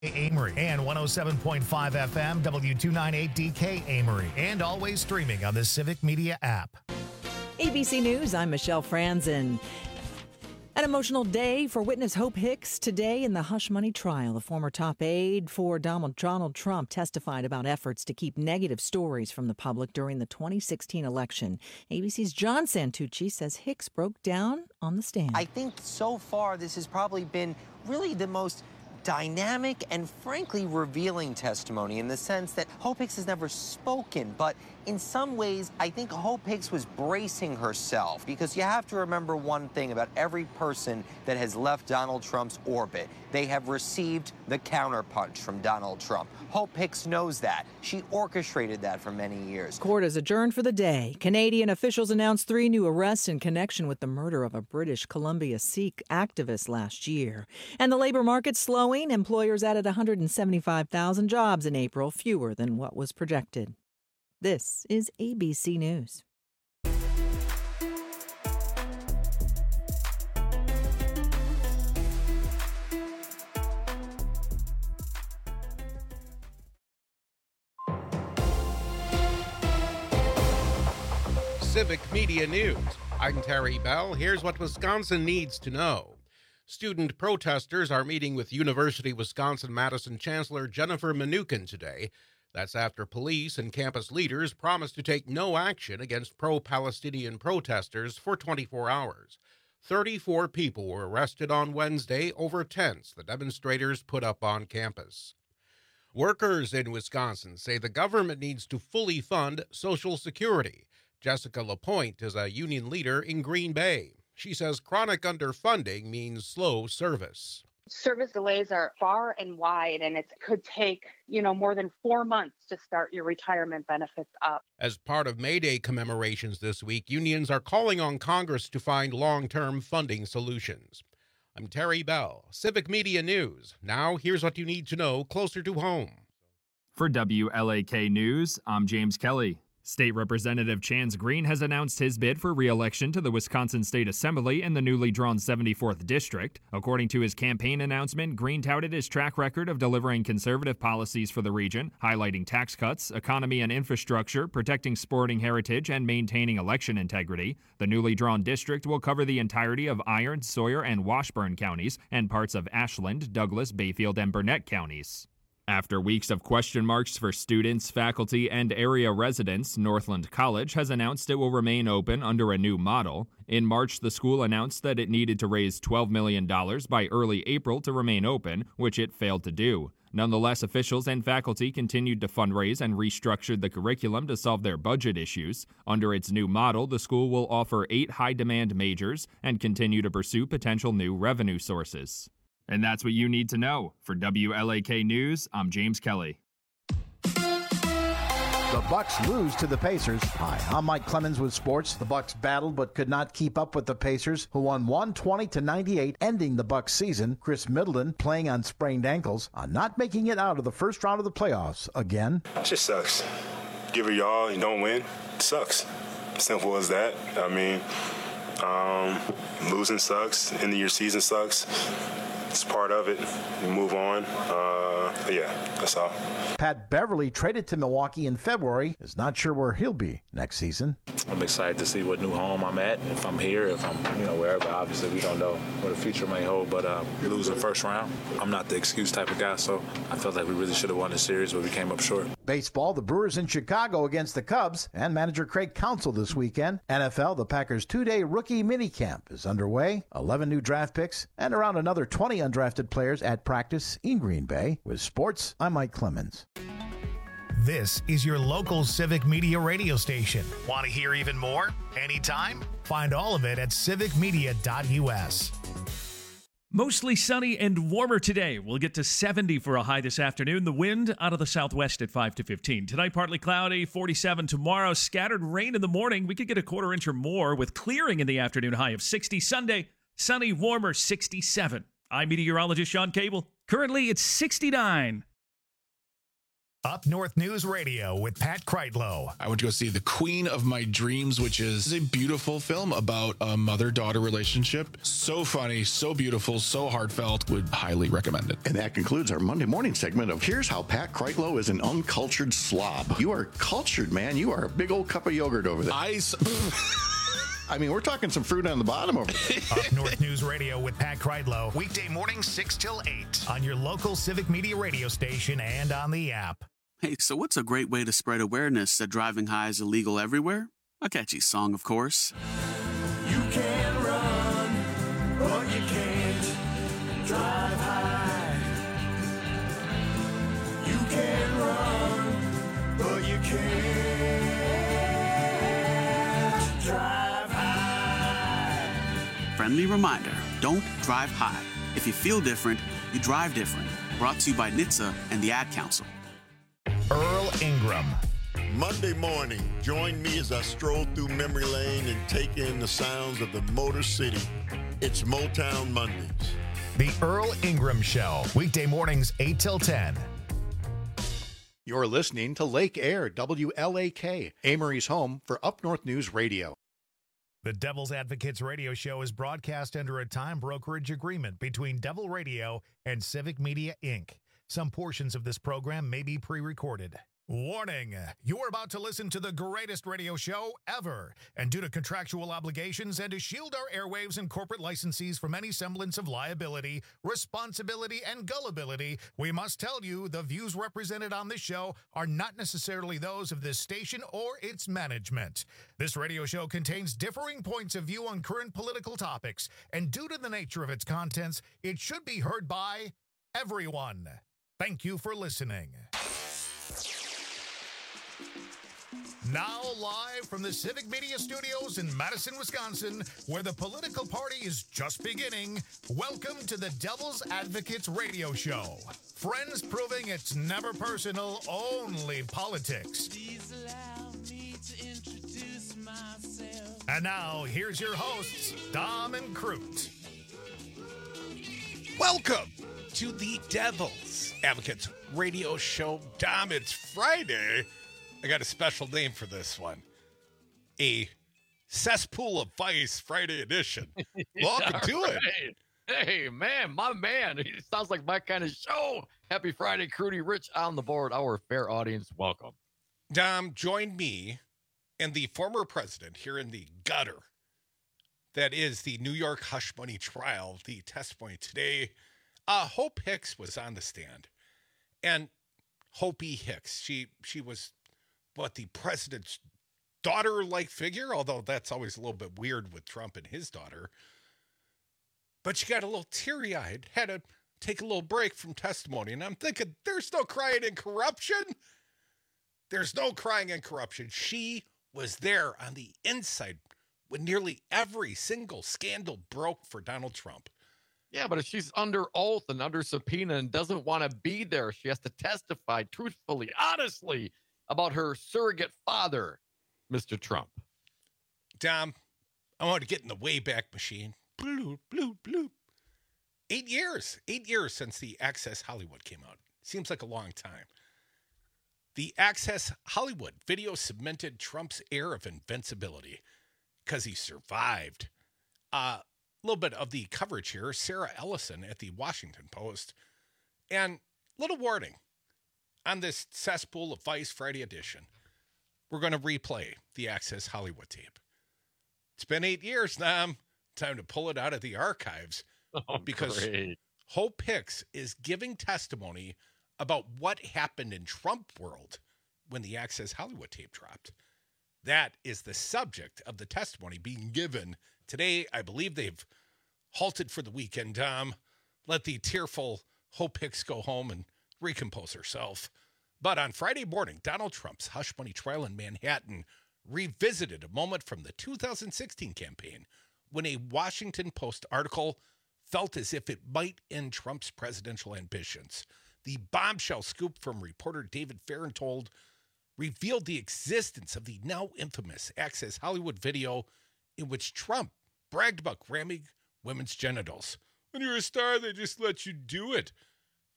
Amory and 107.5 FM W298DK Amory, and always streaming on the Civic Media app. ABC News, I'm Michelle Franzen. An emotional day for witness Hope Hicks today in the hush money trial. The former top aide for Donald Trump testified about efforts to keep negative stories from the public during the 2016 election. ABC's John Santucci says Hicks broke down on the stand. I think so far this has probably been really the most dynamic and frankly revealing testimony, in the sense that Hope Hicks has never spoken, but in some ways I think Hope Hicks was bracing herself, because you have to remember one thing about every person that has left Donald Trump's orbit: they have received the counterpunch from Donald Trump. Hope Hicks knows that. She orchestrated that for many years. Court is adjourned for the day. Canadian officials announced 3 new arrests in connection with the murder of a British Columbia Sikh activist last year. And the labor market slowing. Employers added 175,000 jobs in April, fewer than what was projected. This is ABC News. Civic Media News. I'm Terry Bell. Here's what Wisconsin needs to know. Student protesters are meeting with University of Wisconsin-Madison Chancellor Jennifer Mnookin today. That's after police and campus leaders promised to take no action against pro-Palestinian protesters for 24 hours. 34 people were arrested on Wednesday over tents the demonstrators put up on campus. Workers in Wisconsin say the government needs to fully fund Social Security. Jessica LaPointe is a union leader in Green Bay. She says chronic underfunding means slow service. Service delays are far and wide, and it could take, more than 4 months to start your retirement benefits up. As part of May Day commemorations this week, unions are calling on Congress to find long-term funding solutions. I'm Terry Bell, Civic Media News. Now, here's what you need to know closer to home. For WLAK News, I'm James Kelly. State Representative Chance Green has announced his bid for re-election to the Wisconsin State Assembly in the newly drawn 74th District. According to his campaign announcement, Green touted his track record of delivering conservative policies for the region, highlighting tax cuts, economy and infrastructure, protecting sporting heritage, and maintaining election integrity. The newly drawn district will cover the entirety of Iron, Sawyer, and Washburn counties, and parts of Ashland, Douglas, Bayfield, and Burnett counties. After weeks of question marks for students, faculty, and area residents, Northland College has announced it will remain open under a new model. In March, the school announced that it needed to raise $12 million by early April to remain open, which it failed to do. Nonetheless, officials and faculty continued to fundraise and restructured the curriculum to solve their budget issues. Under its new model, the school will offer 8 high-demand majors and continue to pursue potential new revenue sources. And that's what you need to know. For WLAK News, I'm James Kelly. The Bucks lose to the Pacers. Hi, I'm Mike Clemens with sports. The Bucks battled but could not keep up with the Pacers, who won 120-98, ending the Bucks season. Chris Middleton, playing on sprained ankles, not making it out of the first round of the playoffs again. It just sucks. Give it your all, you don't win. It sucks. Simple as that. I mean, losing sucks. End of your season sucks. It's part of it. We move on. Yeah, that's all. Pat Beverly, traded to Milwaukee in February, is not sure where he'll be next season. I'm excited to see what new home I'm at. If I'm here, if I'm wherever. Obviously, we don't know what the future may hold, but losing first round, I'm not the excuse type of guy, so I felt like we really should have won the series, but we came up short. Baseball, the Brewers in Chicago against the Cubs, and manager Craig Counsell this weekend. NFL, the Packers' 2-day rookie minicamp is underway. 11 new draft picks and around another 20 undrafted players at practice in Green Bay. With sports, I'm Mike Clemens. This is your local Civic Media radio station. Want to hear even more? Anytime? Find all of it at civicmedia.us. Mostly sunny and warmer today. We'll get to 70 for a high this afternoon. The wind out of the southwest at 5 to 15. Tonight, partly cloudy, 47 tomorrow. Scattered rain in the morning. We could get a quarter inch or more with clearing in the afternoon, high of 60. Sunday, sunny, warmer, 67. I'm meteorologist Sean Cable. Currently, it's 69. Up North News Radio with Pat Kreitlow. I went to go see The Queen of My Dreams, which is a beautiful film about a mother-daughter relationship. So funny, so beautiful, so heartfelt. Would highly recommend it. And that concludes our Monday morning segment of Here's How Pat Kreitlow is an Uncultured Slob. You are cultured, man. You are a big old cup of yogurt over there. I mean, we're talking some fruit on the bottom over there. Up North News Radio with Pat Kreitlow. Weekday mornings 6 till 8 on your local Civic Media radio station and on the app. Hey, so what's a great way to spread awareness that driving high is illegal everywhere? A catchy song, of course. You can run, but you can't drive high. You can run, but you can't drive high. Friendly reminder, don't drive high. If you feel different, you drive different. Brought to you by NHTSA and the Ad Council. Earl Ingram. Monday morning, join me as I stroll through memory lane and take in the sounds of the Motor City. It's Motown Mondays. The Earl Ingram Show. Weekday mornings 8 till 10. You're listening to Lake Air, WLAK, Amory's home for Up North News Radio. The Devil's Advocates radio show is broadcast under a time brokerage agreement between Devil Radio and Civic Media, Inc. Some portions of this program may be pre-recorded. Warning, you're about to listen to the greatest radio show ever. And due to contractual obligations and to shield our airwaves and corporate licensees from any semblance of liability, responsibility, and gullibility, we must tell you the views represented on this show are not necessarily those of this station or its management. This radio show contains differing points of view on current political topics, and due to the nature of its contents, it should be heard by everyone. Thank you for listening. Now live from the Civic Media Studios in Madison, Wisconsin, where the political party is just beginning, welcome to the Devil's Advocates radio show. Friends proving it's never personal, only politics. Please allow me to introduce myself. And now, here's your hosts, Dom and Crute. Welcome to the Devil's Advocates radio show. Dom, it's Friday. I got a special name for this one. A Cesspool of Vice Friday edition. Welcome to it. Hey, man, my man. It sounds like my kind of show. Happy Friday, Crudy Rich on the board. Our fair audience, welcome. Dom, join me and the former president here in the gutter. That is the New York hush money trial, the testimony today. Hope Hicks was on the stand. And Hopi Hicks, she was the president's daughter-like figure, although that's always a little bit weird with Trump and his daughter. But she got a little teary-eyed, had to take a little break from testimony. And I'm thinking, there's no crying in corruption. There's no crying in corruption. She was there on the inside when nearly every single scandal broke for Donald Trump. Yeah, but if she's under oath and under subpoena and doesn't want to be there, she has to testify truthfully, honestly, about her surrogate father, Mr. Trump. Dom, I want to get in the Wayback Machine. Bloop, bloop, bloop. 8 years. 8 years since the Access Hollywood came out. Seems like a long time. The Access Hollywood video cemented Trump's air of invincibility because he survived. A little bit of the coverage here. Sarah Ellison at the Washington Post. And little warning. On this Cesspool of Vice Friday edition, we're going to replay the Access Hollywood tape. It's been 8 years now. Time to pull it out of the archives because great. Hope Hicks is giving testimony about what happened in Trump world when the Access Hollywood tape dropped. That is the subject of the testimony being given today. I believe they've halted for the weekend. Let the tearful Hope Hicks go home and recompose herself. But on Friday morning, Donald Trump's hush money trial in Manhattan revisited a moment from the 2016 campaign when a Washington Post article felt as if it might end Trump's presidential ambitions. The bombshell scoop from reporter David Fahrenthold revealed the existence of the now infamous Access Hollywood video in which Trump bragged about grabbing women's genitals. When you're a star, they just let you do it.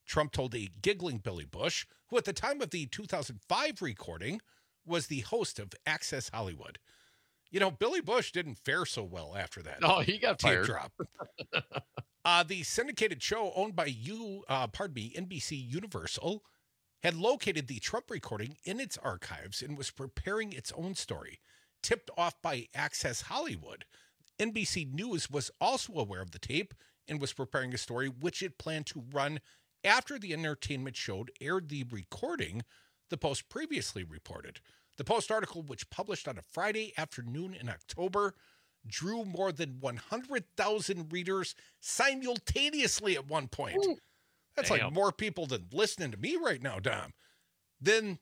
Trump told a giggling Billy Bush, who at the time of the 2005 recording was the host of Access Hollywood. You know, Billy Bush didn't fare so well after that. No, he got tape fired. drop. The syndicated show owned by NBC Universal had located the Trump recording in its archives and was preparing its own story. Tipped off by Access Hollywood, NBC News was also aware of the tape and was preparing a story which it planned to run after the entertainment show aired the recording, the Post previously reported. The Post article, which published on a Friday afternoon in October, drew more than 100,000 readers simultaneously at one point. Ooh, That's damn. like more people than listening to me right now, Dom. Then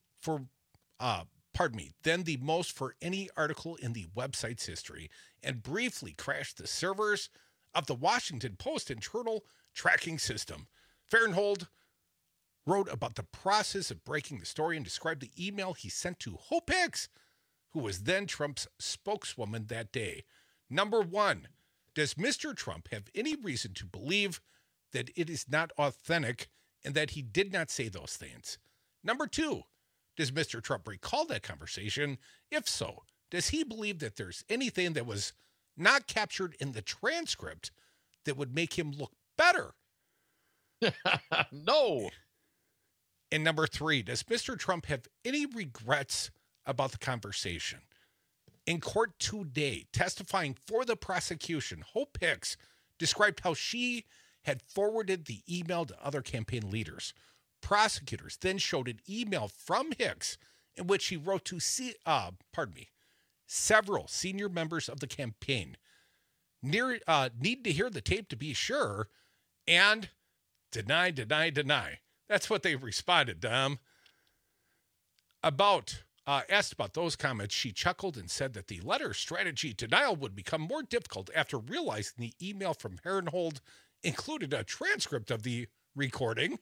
the most for any article in the website's history, and briefly crashed the servers of the Washington Post internal tracking system. Farenthold wrote about the process of breaking the story and described the email he sent to Hope Hicks, who was then Trump's spokeswoman that day. Number one, does Mr. Trump have any reason to believe that it is not authentic and that he did not say those things? Number two, does Mr. Trump recall that conversation? If so, does he believe that there's anything that was not captured in the transcript that would make him look better? No. And number three, does Mr. Trump have any regrets about the conversation? In court today, testifying for the prosecution, Hope Hicks described how she had forwarded the email to other campaign leaders. Prosecutors then showed an email from Hicks in which he wrote to several senior members of the campaign. Need to hear the tape to be sure, and deny. That's what they responded, Dom. Asked about those comments, she chuckled and said that the letter strategy denial would become more difficult after realizing the email from Farenthold included a transcript of the recording.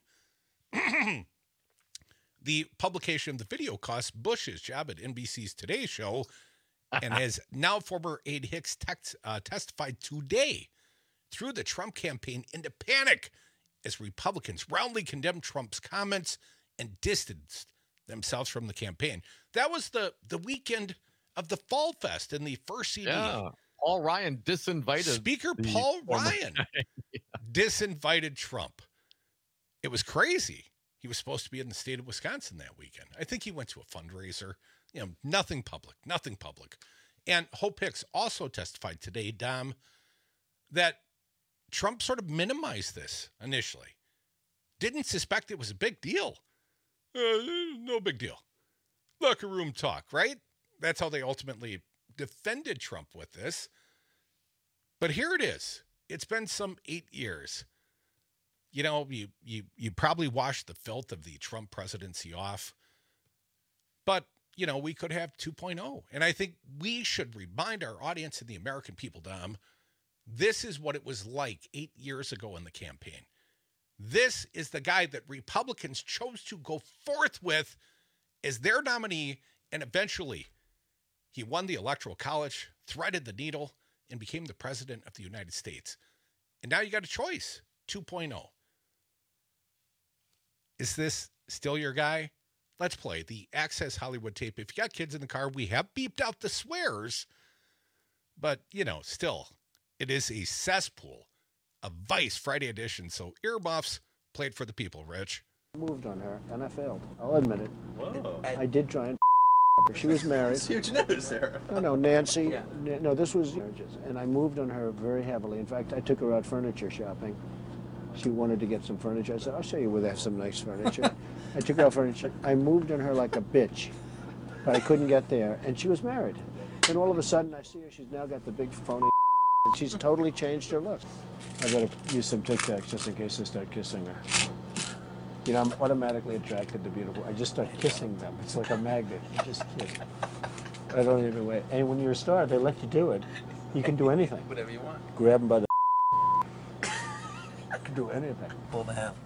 The publication of the video cost Bush his job at NBC's Today Show, and as now former aide Hicks testified today, threw the Trump campaign into panic as Republicans roundly condemned Trump's comments and distanced themselves from the campaign. That was the weekend of the Fall Fest in the first CD. Yeah. Paul Ryan disinvited. Speaker Paul Ryan disinvited Trump. It was crazy. He was supposed to be in the state of Wisconsin that weekend. I think he went to a fundraiser. You know, nothing public. And Hope Hicks also testified today, Dom, that Trump sort of minimized this initially. Didn't suspect it was a big deal. No big deal. Locker room talk, right? That's how they ultimately defended Trump with this. But here it is. It's been some 8 years. You know, you probably washed the filth of the Trump presidency off. But, you know, we could have 2.0. And I think we should remind our audience and the American people, Dom, this is what it was like 8 years ago in the campaign. This is the guy that Republicans chose to go forth with as their nominee, and eventually he won the Electoral College, threaded the needle, and became the president of the United States. And now you got a choice, 2.0. Is this still your guy? Let's play the Access Hollywood tape. If you got kids in the car, we have beeped out the swears, but, you know, still, it is a cesspool, a Vice Friday edition. So earmuffs, played for the people, Rich. Moved on her, and I failed. I'll admit it. Whoa. I did try and her. She was married. That's huge news there. No, Nancy. Yeah. No, this was marriages, and I moved on her very heavily. In fact, I took her out furniture shopping. She wanted to get some furniture. I said, I'll show you where they have some nice furniture. I took her out furniture. I moved on her like a bitch, but I couldn't get there, and she was married. Then all of a sudden, I see her. She's now got the big phony, and she's totally changed her look. I gotta use some Tic Tacs just in case I start kissing her. You know, I'm automatically attracted to beautiful. I just start kissing them. It's like a magnet. You just kiss. I don't even wait. And when you're a star, they let you do it. You can do anything. Whatever you want. Grab them by the. I can do anything. Pull the ham.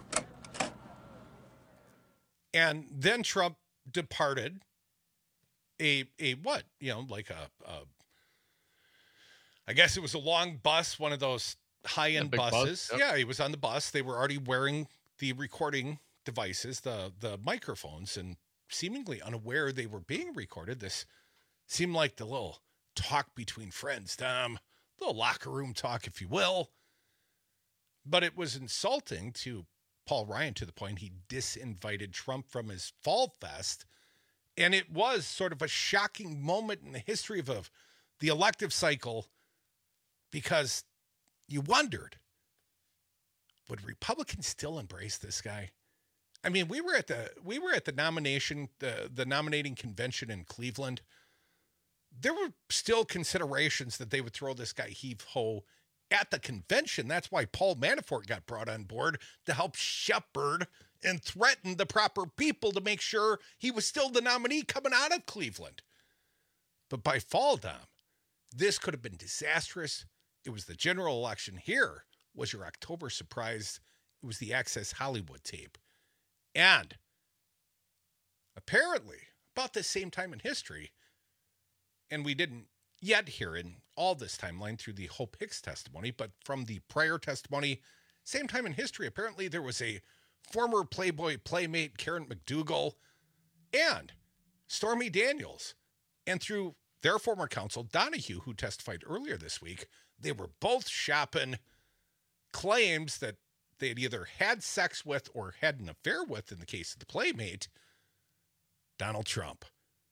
And then Trump departed a what? You know, like I guess it was a long bus, one of those high-end buses. Bus, yep. Yeah, he was on the bus. They were already wearing the recording devices, the microphones, and seemingly unaware they were being recorded. This seemed like the little talk between friends, Tom, little locker room talk, if you will. But it was insulting to Paul Ryan to the point he disinvited Trump from his Fall Fest. And it was sort of a shocking moment in the history of the elective cycle, because you wondered, would Republicans still embrace this guy? I mean, we were at the nominating convention in Cleveland. There were still considerations that they would throw this guy heave-ho at the convention. That's why Paul Manafort got brought on board to help shepherd and threaten the proper people to make sure he was still the nominee coming out of Cleveland. But by fall, Dom, this could have been disastrous. It was the general election. Here was your October surprise. It was the Access Hollywood tape. And apparently, about the same time in history, and we didn't yet hear in all this timeline through the Hope Hicks testimony, but from the prior testimony, same time in history, apparently there was a former Playboy playmate, Karen McDougal, and Stormy Daniels. And through their former counsel, Donahue, who testified earlier this week, they were both shopping claims that they had either had sex with or had an affair with, in the case of the playmate, Donald Trump.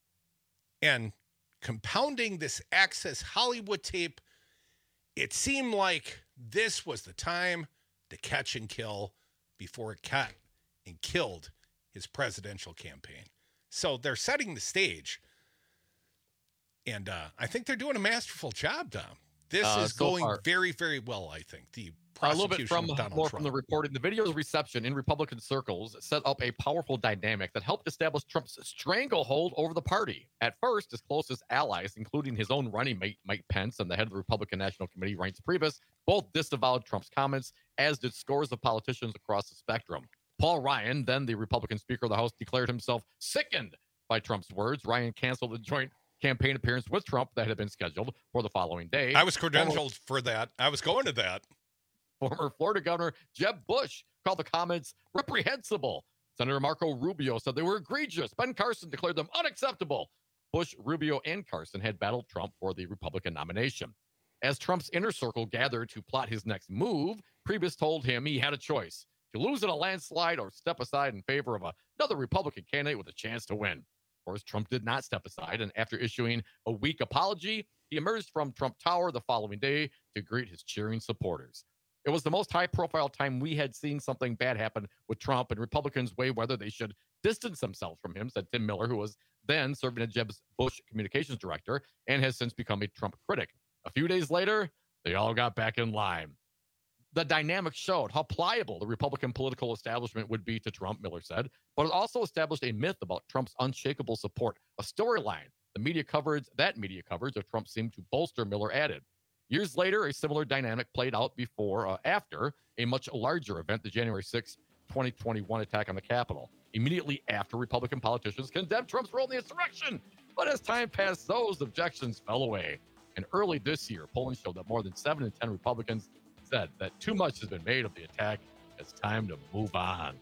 And compounding this Access Hollywood tape, it seemed like this was the time to catch and kill before it caught and killed his presidential campaign. So they're setting the stage. And I think they're doing a masterful job, Dom. This is going very, very well, I think. The a little bit prosecution of Donald Trump. from the reporting. The video's reception in Republican circles set up a powerful dynamic that helped establish Trump's stranglehold over the party. At first, his closest allies, including his own running mate, Mike Pence, and the head of the Republican National Committee, Reince Priebus, both disavowed Trump's comments, as did scores of politicians across the spectrum. Paul Ryan, then the Republican Speaker of the House, declared himself sickened by Trump's words. Ryan canceled the joint campaign appearance with Trump that had been scheduled for the following day. I was credentialed for that. I was going to that. Former Florida Governor Jeb Bush called the comments reprehensible. Senator Marco Rubio said they were egregious. Ben Carson declared them unacceptable. Bush, Rubio, and Carson had battled Trump for the Republican nomination. As Trump's inner circle gathered to plot his next move, Priebus told him he had a choice: to lose in a landslide or step aside in favor of another Republican candidate with a chance to win. Of course, Trump did not step aside, and after issuing a weak apology, he emerged from Trump Tower the following day to greet his cheering supporters. It was the most high-profile time we had seen something bad happen with Trump, and Republicans weigh whether they should distance themselves from him, said Tim Miller, who was then serving as Jeb Bush communications director and has since become a Trump critic. A few days later, they all got back in line. The dynamic showed how pliable the Republican political establishment would be to Trump, Miller said, but it also established a myth about Trump's unshakable support, a storyline. That media coverage of Trump seemed to bolster, Miller added. Years later, a similar dynamic played out after a much larger event, the January 6, 2021 attack on the Capitol, immediately after Republican politicians condemned Trump's role in the insurrection. But as time passed, those objections fell away. And early this year, polling showed that more than 7 in 10 Republicans said that too much has been made of the attack. It's time to move on.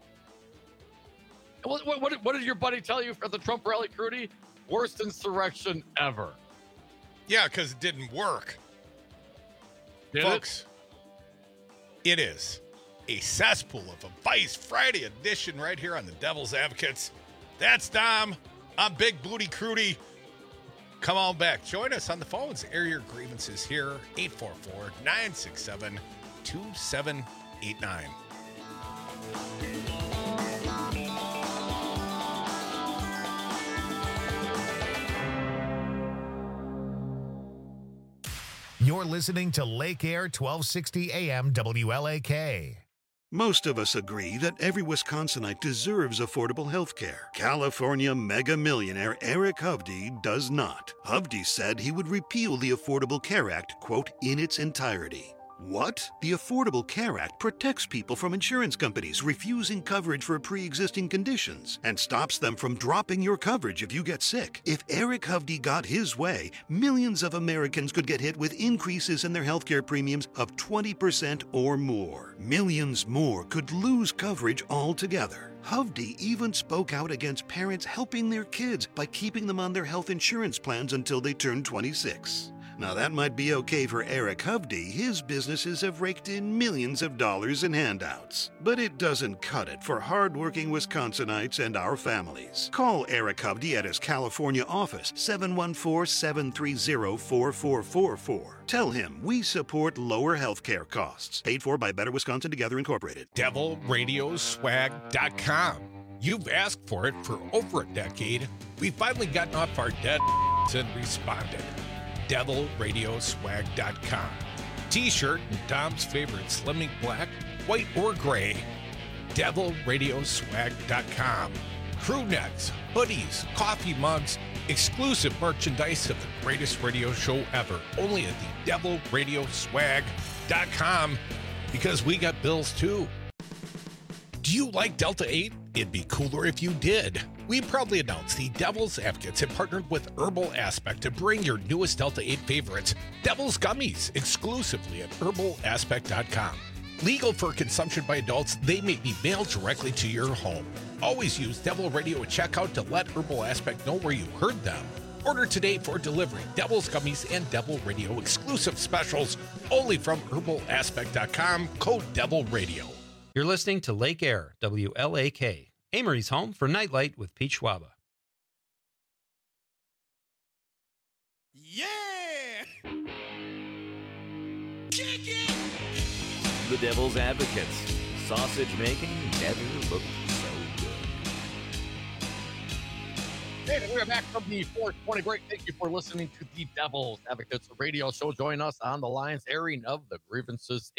What did your buddy tell you at the Trump rally, Crudy? Worst insurrection ever. Yeah, because it didn't work. Folks, it is a cesspool of a Vice Friday edition right here on the Devil's Advocates. That's Dom. I'm Big Booty Crudy. Come on back. Join us on the phones. Air your grievances here. 844-967-2789. You're listening to Lake Air 1260 AM WLAK. Most of us agree that every Wisconsinite deserves affordable health care. California mega millionaire Eric Hovde does not. Hovde said he would repeal the Affordable Care Act, quote, in its entirety. What? The Affordable Care Act protects people from insurance companies refusing coverage for pre-existing conditions and stops them from dropping your coverage if you get sick. If Eric Hovde got his way, millions of Americans could get hit with increases in their healthcare premiums of 20% or more. Millions more could lose coverage altogether. Hovde even spoke out against parents helping their kids by keeping them on their health insurance plans until they turn 26. Now that might be okay for Eric Hovde. His businesses have raked in millions of dollars in handouts. But it doesn't cut it for hardworking Wisconsinites and our families. Call Eric Hovde at his California office, 714-730-4444. Tell him we support lower health care costs. Paid for by Better Wisconsin Together Incorporated. DevilRadioswag.com. You've asked for it for over a decade. We've finally gotten off our dead and responded. DevilRadioswag.com. T-shirt and Dom's favorite Slimming Black, white or gray. DevilRadioswag.com. Crew necks, hoodies, coffee mugs, exclusive merchandise of the greatest radio show ever. Only at the DevilRadioswag.com, because we got bills too. Do you like Delta 8? It'd be cooler if you did. We proudly announce the Devil's Advocates have partnered with Herbal Aspect to bring your newest Delta 8 favorites, Devil's Gummies, exclusively at herbalaspect.com. Legal for consumption by adults, they may be mailed directly to your home. Always use Devil Radio at checkout to let Herbal Aspect know where you heard them. Order today for delivery. Devil's Gummies and Devil Radio exclusive specials only from herbalaspect.com, code Devil Radio. You're listening to Lake Air, WLAK, Amory's home for Nightlight with Pete Schwaba. Yeah! Kick it! The Devil's Advocates. Sausage making never looked so good. Hey, we're back from the 420 break. Thank you for listening to the Devil's Advocates radio show. Join us on the lines airing of the grievances,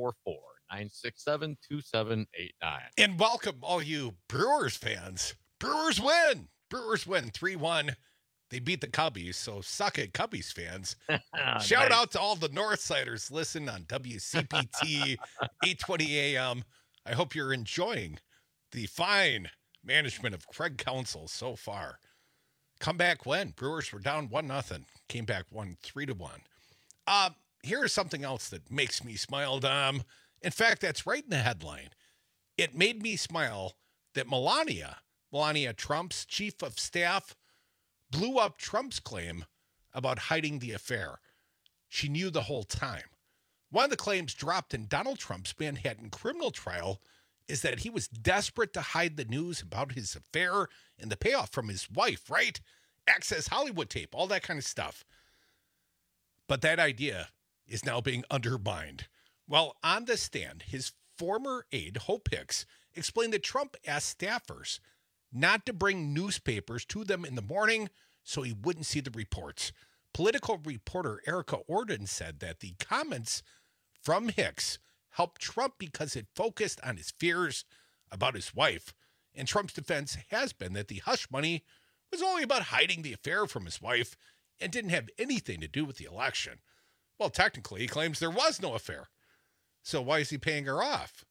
844-967-2789. And welcome all you Brewers fans. Brewers win. Brewers win 3-1. They beat the Cubbies, so suck it, Cubbies fans. Shout out to all the Northsiders listen on WCPT 820 AM. I hope you're enjoying the fine management of Craig Counsell so far. Comeback win. Brewers were down 1-0. Came back won 3-1. Here's something else that makes me smile, Dom. In fact, that's right in the headline. It made me smile that Melania Trump's chief of staff, blew up Trump's claim about hiding the affair. She knew the whole time. One of the claims dropped in Donald Trump's Manhattan criminal trial is that he was desperate to hide the news about his affair and the payoff from his wife, right? Access Hollywood tape, all that kind of stuff. But that idea is now being undermined. Well, on the stand, his former aide, Hope Hicks, explained that Trump asked staffers not to bring newspapers to them in the morning so he wouldn't see the reports. Political reporter Erica Orden said that the comments from Hicks helped Trump because it focused on his fears about his wife. And Trump's defense has been that the hush money was only about hiding the affair from his wife and didn't have anything to do with the election. Well, technically, he claims there was no affair. So why is he paying her off?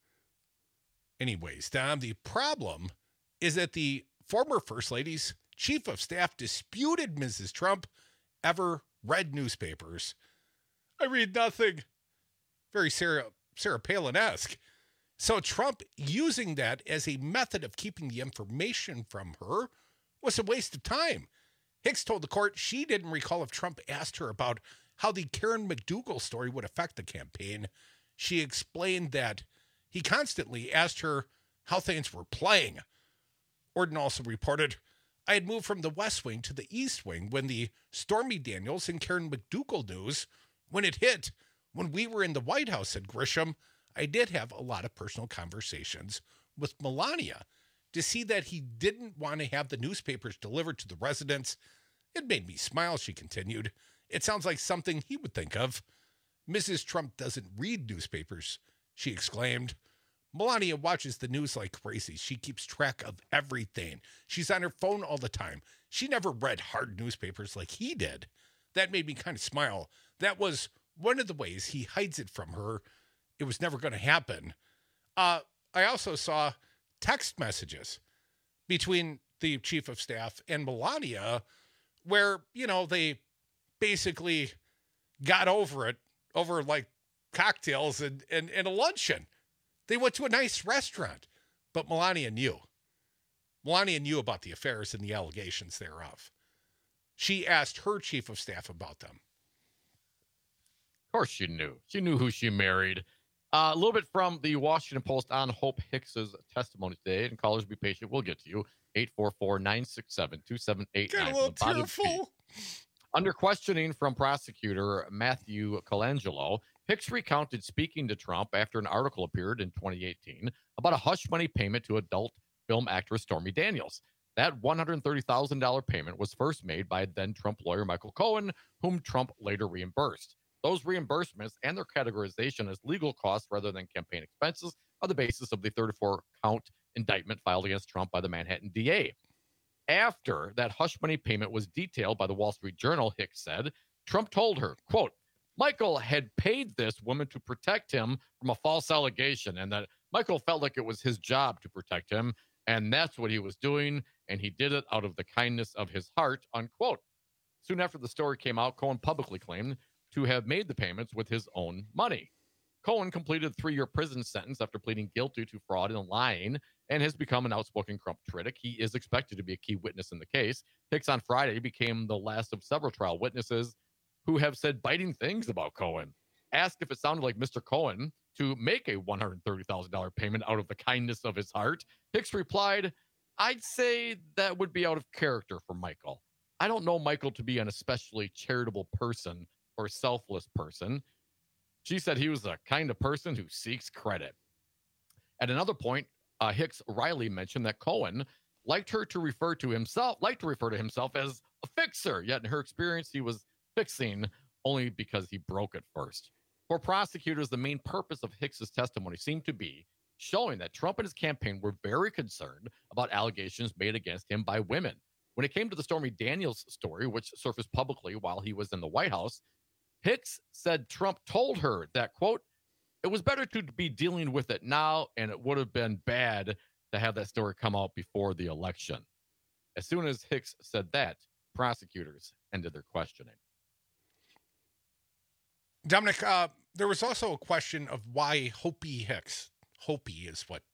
Anyways, Dom, the problem is that the former First Lady's chief of staff disputed Mrs. Trump ever read newspapers. I read nothing. Very Sarah Palin-esque. So Trump using that as a method of keeping the information from her was a waste of time. Hicks told the court she didn't recall if Trump asked her about how the Karen McDougal story would affect the campaign. She explained that he constantly asked her how things were playing. Orden also reported, I had moved from the West Wing to the East Wing when the Stormy Daniels and Karen McDougal news, when it hit, when we were in the White House, said Grisham, I did have a lot of personal conversations with Melania to see that he didn't want to have the newspapers delivered to the residents. It made me smile, she continued. It sounds like something he would think of. Mrs. Trump doesn't read newspapers, she exclaimed. Melania watches the news like crazy. She keeps track of everything. She's on her phone all the time. She never read hard newspapers like he did. That made me kind of smile. That was one of the ways he hides it from her, it was never going to happen. I also saw text messages between the chief of staff and Melania where, they basically got over it over like cocktails and a luncheon. They went to a nice restaurant, but Melania knew. Melania knew about the affairs and the allegations thereof. She asked her chief of staff about them. Of course she knew. She knew who she married. A little bit from the Washington Post on Hope Hicks's testimony today, and callers, be patient. We'll get to you. 844-967-2789. Get a little tearful. Under questioning from prosecutor Matthew Colangelo, Hicks recounted speaking to Trump after an article appeared in 2018 about a hush money payment to adult film actress Stormy Daniels. That $130,000 payment was first made by then Trump lawyer Michael Cohen, whom Trump later reimbursed. Those reimbursements and their categorization as legal costs rather than campaign expenses are the basis of the 34-count indictment filed against Trump by the Manhattan DA. After that hush money payment was detailed by the Wall Street Journal, Hicks said, Trump told her, quote, Michael had paid this woman to protect him from a false allegation, and that Michael felt like it was his job to protect him, and that's what he was doing, and he did it out of the kindness of his heart, unquote. Soon after the story came out, Cohen publicly claimed to have made the payments with his own money. Cohen completed a 3-year prison sentence after pleading guilty to fraud and lying and has become an outspoken Trump critic. He is expected to be a key witness in the case. Hicks on Friday became the last of several trial witnesses who have said biting things about Cohen. Asked if it sounded like Mr. Cohen to make a $130,000 payment out of the kindness of his heart, Hicks replied, I'd say that would be out of character for Michael. I don't know Michael to be an especially charitable person or selfless person. She said he was the kind of person who seeks credit. At another point, Hicks Riley mentioned that Cohen liked to refer to himself as a fixer, yet in her experience, he was fixing only because he broke it first. For prosecutors, the main purpose of Hicks's testimony seemed to be showing that Trump and his campaign were very concerned about allegations made against him by women. When it came to the Stormy Daniels story, which surfaced publicly while he was in the White House, Hicks said Trump told her that, quote, it was better to be dealing with it now, and it would have been bad to have that story come out before the election. As soon as Hicks said that, prosecutors ended their questioning. Dominic, there was also a question of why Hopi Hicks. Hopi is what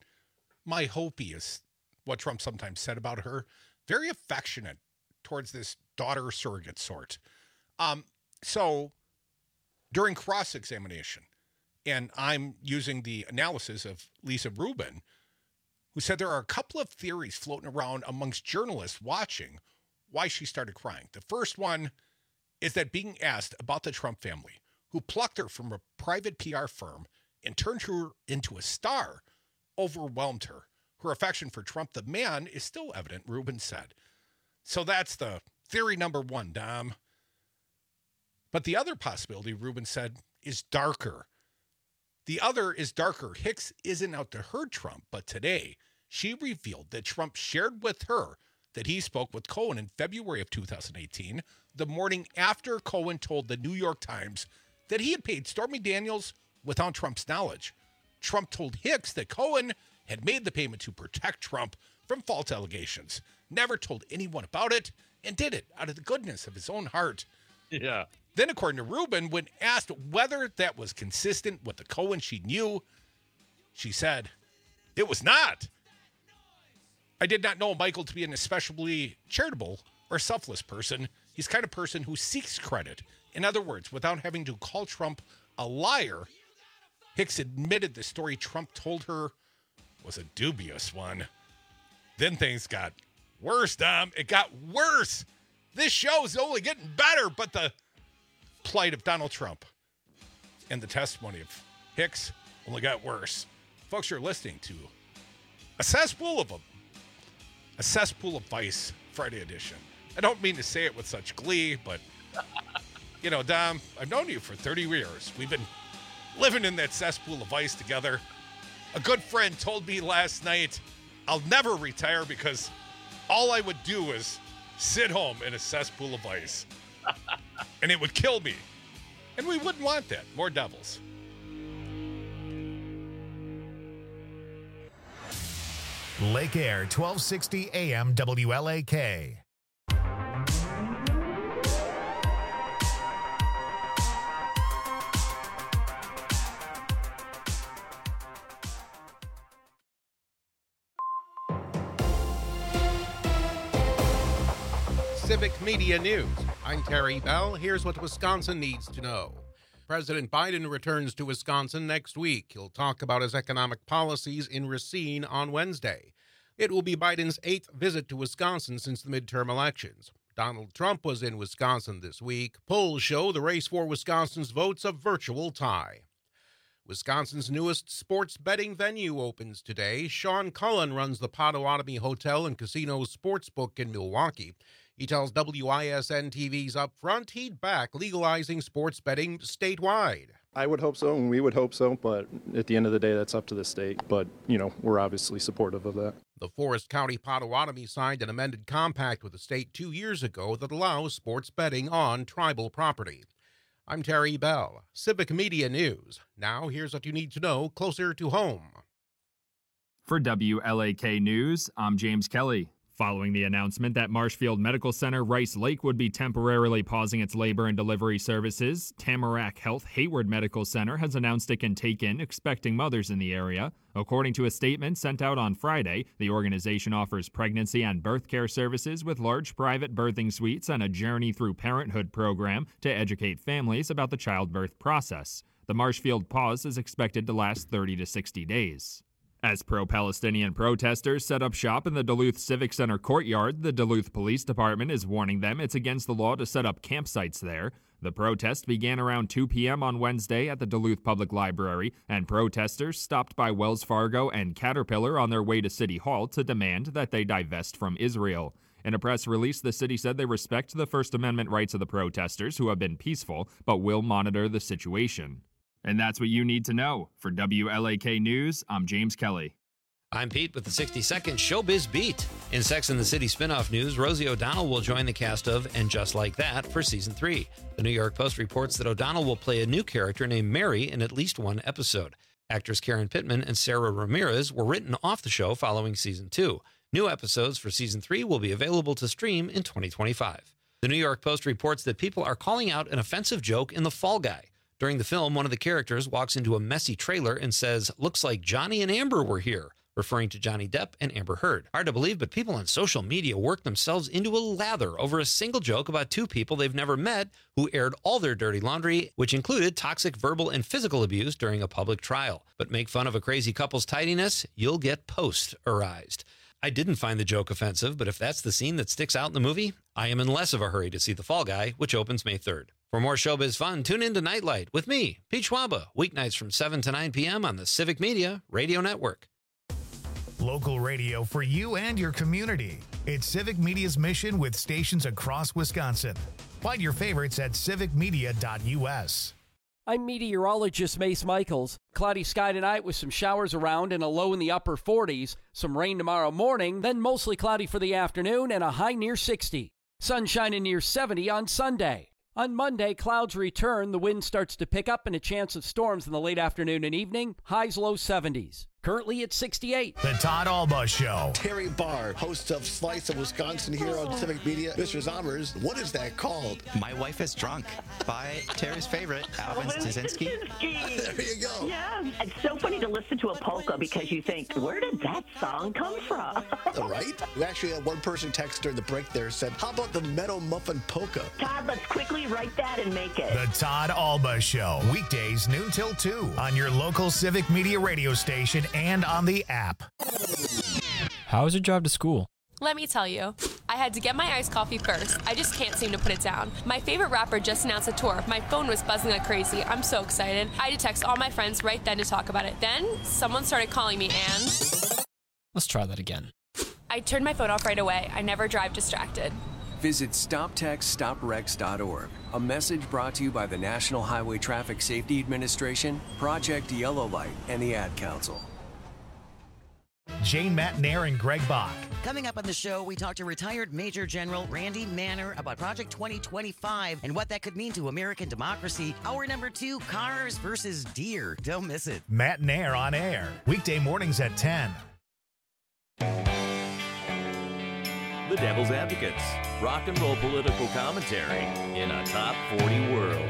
Trump sometimes said about her. Very affectionate towards this daughter surrogate sort. So during cross-examination, and I'm using the analysis of Lisa Rubin, who said there are a couple of theories floating around amongst journalists watching why she started crying. The first one is that being asked about the Trump family, who plucked her from a private PR firm and turned her into a star, overwhelmed her. Her affection for Trump, the man, is still evident, Rubin said. So that's the theory number one, Dom. But the other possibility, Rubin said, is darker. The other is darker. Hicks isn't out to hurt Trump, but today she revealed that Trump shared with her that he spoke with Cohen in February of 2018, the morning after Cohen told the New York Times that he had paid Stormy Daniels without Trump's knowledge. Trump told Hicks that Cohen had made the payment to protect Trump from false allegations, never told anyone about it, and did it out of the goodness of his own heart. Yeah. Then, according to Rubin, when asked whether that was consistent with the Cohen she knew, she said, it was not. I did not know Michael to be an especially charitable or selfless person. He's the kind of person who seeks credit. In other words, without having to call Trump a liar, Hicks admitted the story Trump told her was a dubious one. Then things got worse, Dom. It got worse. This show is only getting better, but the plight of Donald Trump and the testimony of Hicks only got worse. Folks, you're listening to a cesspool of vice, Friday edition. I don't mean to say it with such glee, but you know, Dom, I've known you for 30 years. We've been living in that cesspool of vice together. A good friend told me last night, I'll never retire because all I would do is sit home in a cesspool of ice. And it would kill me. And we wouldn't want that. More Devils. Lake Air, 1260 AM WLAK. Civic Media News. I'm Terry Bell. Here's what Wisconsin needs to know. President Biden returns to Wisconsin next week. He'll talk about his economic policies in Racine on Wednesday. It will be Biden's 8th visit to Wisconsin since the midterm elections. Donald Trump was in Wisconsin this week. Polls show the race for Wisconsin's votes a virtual tie. Wisconsin's newest sports betting venue opens today. Sean Cullen runs the Potawatomi Hotel and Casino Sportsbook in Milwaukee. He tells WISN TV's Upfront he'd back legalizing sports betting statewide. I would hope so, and we would hope so, but at the end of the day, that's up to the state. But, we're obviously supportive of that. The Forest County Potawatomi signed an amended compact with the state 2 years ago that allows sports betting on tribal property. I'm Terry Bell, Civic Media News. Now here's what you need to know closer to home. For WLAK News, I'm James Kelly. Following the announcement that Marshfield Medical Center Rice Lake would be temporarily pausing its labor and delivery services, Tamarack Health Hayward Medical Center has announced it can take in expecting mothers in the area. According to a statement sent out on Friday, the organization offers pregnancy and birth care services with large private birthing suites and a Journey Through Parenthood program to educate families about the childbirth process. The Marshfield pause is expected to last 30 to 60 days. As pro-Palestinian protesters set up shop in the Duluth Civic Center courtyard, the Duluth Police Department is warning them it's against the law to set up campsites there. The protest began around 2 p.m. on Wednesday at the Duluth Public Library, and protesters stopped by Wells Fargo and Caterpillar on their way to City Hall to demand that they divest from Israel. In a press release, the city said they respect the First Amendment rights of the protesters who have been peaceful, but will monitor the situation. And that's what you need to know. For WLAK News, I'm James Kelly. I'm Pete with the 60-second Showbiz Beat. In Sex and the City spinoff news, Rosie O'Donnell will join the cast of And Just Like That for Season 3. The New York Post reports that O'Donnell will play a new character named Mary in at least one episode. Actors Karen Pittman and Sarah Ramirez were written off the show following Season 2. New episodes for Season 3 will be available to stream in 2025. The New York Post reports that people are calling out an offensive joke in The Fall Guy. During the film, one of the characters walks into a messy trailer and says, "Looks like Johnny and Amber were here," referring to Johnny Depp and Amber Heard. Hard to believe, but people on social media work themselves into a lather over a single joke about two people they've never met who aired all their dirty laundry, which included toxic verbal and physical abuse during a public trial. But make fun of a crazy couple's tidiness, you'll get post-arized. I didn't find the joke offensive, but if that's the scene that sticks out in the movie, I am in less of a hurry to see The Fall Guy, which opens May 3rd. For more showbiz fun, tune in to Nightlight with me, Pete Schwaba, weeknights from 7 to 9 p.m. on the Civic Media Radio Network. Local radio for you and your community. It's Civic Media's mission with stations across Wisconsin. Find your favorites at civicmedia.us. I'm meteorologist Mace Michaels. Cloudy sky tonight with some showers around and a low in the upper 40s. Some rain tomorrow morning, then mostly cloudy for the afternoon and a high near 60. Sunshine near 70 on Sunday. On Monday, clouds return, the wind starts to pick up and a chance of storms in the late afternoon and evening, highs low 70s. Currently at 68. The Todd Alba Show. Terry Barr, host of Slice of Wisconsin here on Civic Media. Mr. Zombers, what is that called? My Wife is Drunk by Terry's favorite, Alvin Staszynski. There you go. Yeah, it's so funny to listen to a polka because you think, where did that song come from? Right? We actually had one person text during the break there said, how about the Meadow Muffin Polka? Todd, let's quickly write that and make it. The Todd Alba Show. Weekdays noon till 2 on your local Civic Media radio station and on the app. How was your drive to school? Let me tell you, I had to get my iced coffee first. I just can't seem to put it down. My favorite rapper just announced a tour. My phone was buzzing like crazy. I'm so excited. I had to text all my friends right then to talk about it. Then someone started calling me and... Let's try that again. I turned my phone off right away. I never drive distracted. Visit StopTextStopWrecks.org. A message brought to you by the National Highway Traffic Safety Administration, Project Yellow Light, and the Ad Council. Jane Matnair and Greg Bach. Coming up on the show, we talk to retired Major General Randy Manner about Project 2025 and what that could mean to American democracy. Hour number 2, cars versus deer. Don't miss it. Matt and Air on air. Weekday mornings at 10. The Devil's Advocates. Rock and roll political commentary in a top 40 world.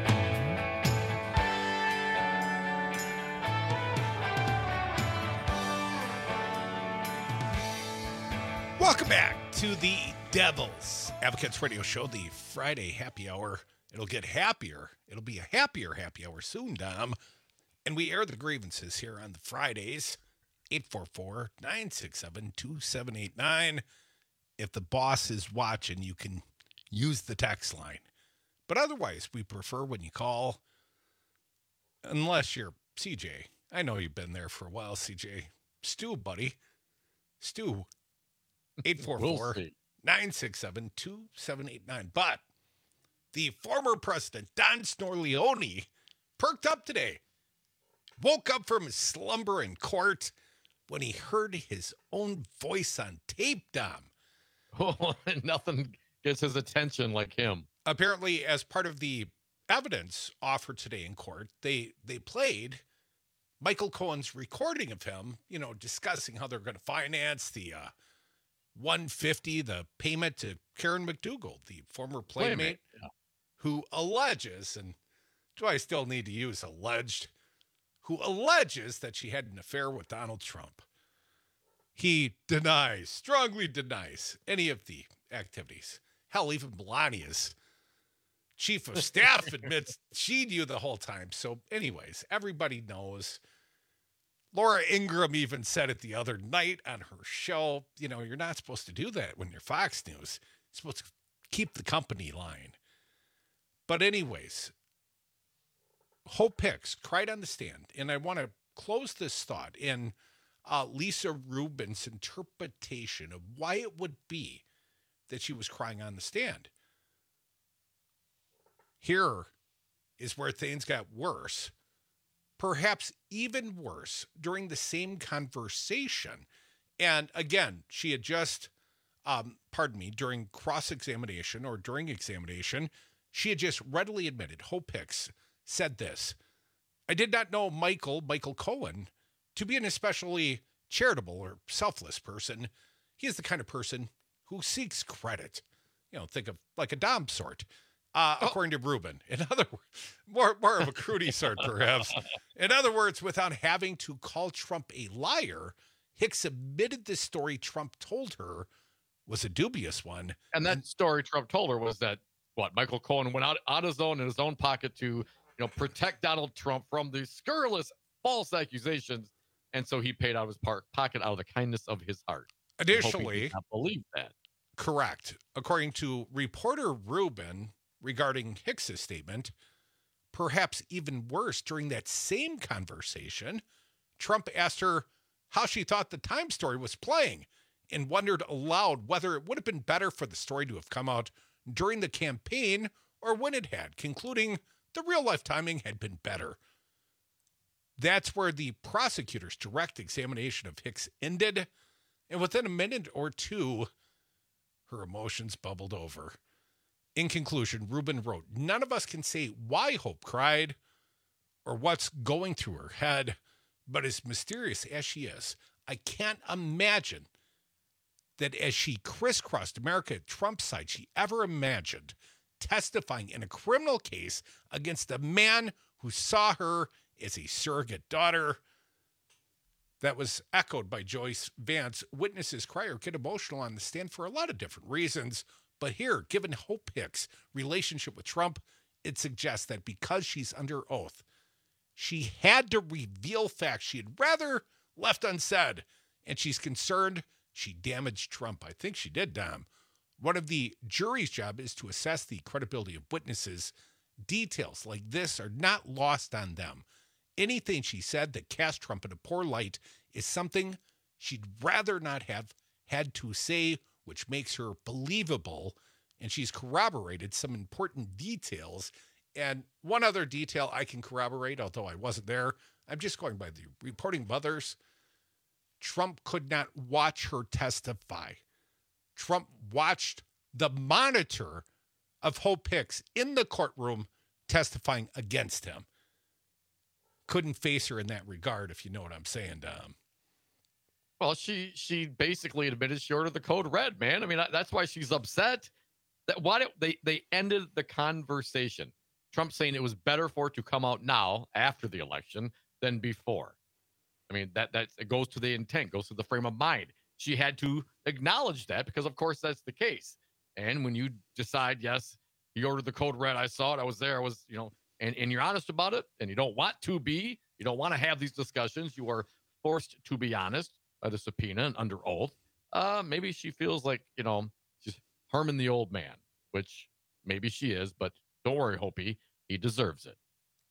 Welcome back to the Devil's Advocates Radio Show, the Friday happy hour. It'll get happier. It'll be a happier happy hour soon, Dom. And we air the grievances here on the Fridays, 844-967-2789. If the boss is watching, you can use the text line. But otherwise, we prefer when you call, unless you're CJ. I know you've been there for a while, CJ. Stu, buddy. Stu, 844-967-2789. But the former president, Don Snorleone, perked up today. Woke up from his slumber in court when he heard his own voice on tape, Dom. Oh, nothing gets his attention like him. Apparently, as part of the evidence offered today in court, they played Michael Cohen's recording of him, discussing how they're going to finance the $150, the payment to Karen McDougal, the former playmate, who alleges, and do I still need to use alleged, who alleges that she had an affair with Donald Trump. He strongly denies any of the activities. Hell, even Melania's chief of staff admits she knew the whole time. So anyways, everybody knows. Laura Ingraham even said it the other night on her show. You're not supposed to do that when you're Fox News. You're supposed to keep the company line. But anyways, Hope Hicks cried on the stand. And I want to close this thought in Lisa Rubin's interpretation of why it would be that she was crying on the stand. Here is where things got worse, perhaps even worse, during the same conversation. And again, she had just, during cross-examination or during examination, she had just readily admitted, Hope Hicks said this: I did not know Michael Cohen to be an especially charitable or selfless person. He is the kind of person who seeks credit. Think of like a Dom sort, according to Rubin. In other words, more of a Crudy sort, perhaps. In other words, without having to call Trump a liar, Hicks admitted the story Trump told her was a dubious one. And that story Trump told her was that, Michael Cohen went out on his own in his own pocket to, protect Donald Trump from the scurrilous false accusations. And so he paid out of his pocket out of the kindness of his heart. Additionally, I believe that. Correct. According to reporter Rubin regarding Hicks's statement, perhaps even worse, during that same conversation, Trump asked her how she thought the Time story was playing and wondered aloud whether it would have been better for the story to have come out during the campaign or when it had, concluding the real-life timing had been better. That's where the prosecutor's direct examination of Hicks ended, and within a minute or two, her emotions bubbled over. In conclusion, Rubin wrote, none of us can say why Hope cried or what's going through her head, but as mysterious as she is, I can't imagine that as she crisscrossed America at Trump's side, she ever imagined testifying in a criminal case against a man who saw her as a surrogate daughter. That was echoed by Joyce Vance. Witnesses cry or get emotional on the stand for a lot of different reasons. But here, given Hope Hicks' relationship with Trump, it suggests that because she's under oath, she had to reveal facts she had rather left unsaid. And she's concerned she damaged Trump. I think she did, Dom. One of the jury's job is to assess the credibility of witnesses. Details like this are not lost on them. Anything she said that cast Trump in a poor light is something she'd rather not have had to say, which makes her believable. And she's corroborated some important details. And one other detail I can corroborate, although I wasn't there, I'm just going by the reporting of others. Trump could not watch her testify. Trump watched the monitor of Hope Hicks in the courtroom testifying against him. Couldn't face her in that regard, if you know what I'm saying, Dom. Well, she basically admitted she ordered the code red, man. I mean, that's why she's upset. They ended the conversation. Trump saying it was better for it to come out now after the election than before. I mean, it goes to the intent, goes to the frame of mind. She had to acknowledge that because, of course, that's the case. And when you decide, yes, you ordered the code red, I saw it, I was there, I was, and you're honest about it, and you don't want to have these discussions, you are forced to be honest by the subpoena and under oath. Maybe she feels like, she's harming the old man, which maybe she is, but don't worry, Hopi, he deserves it.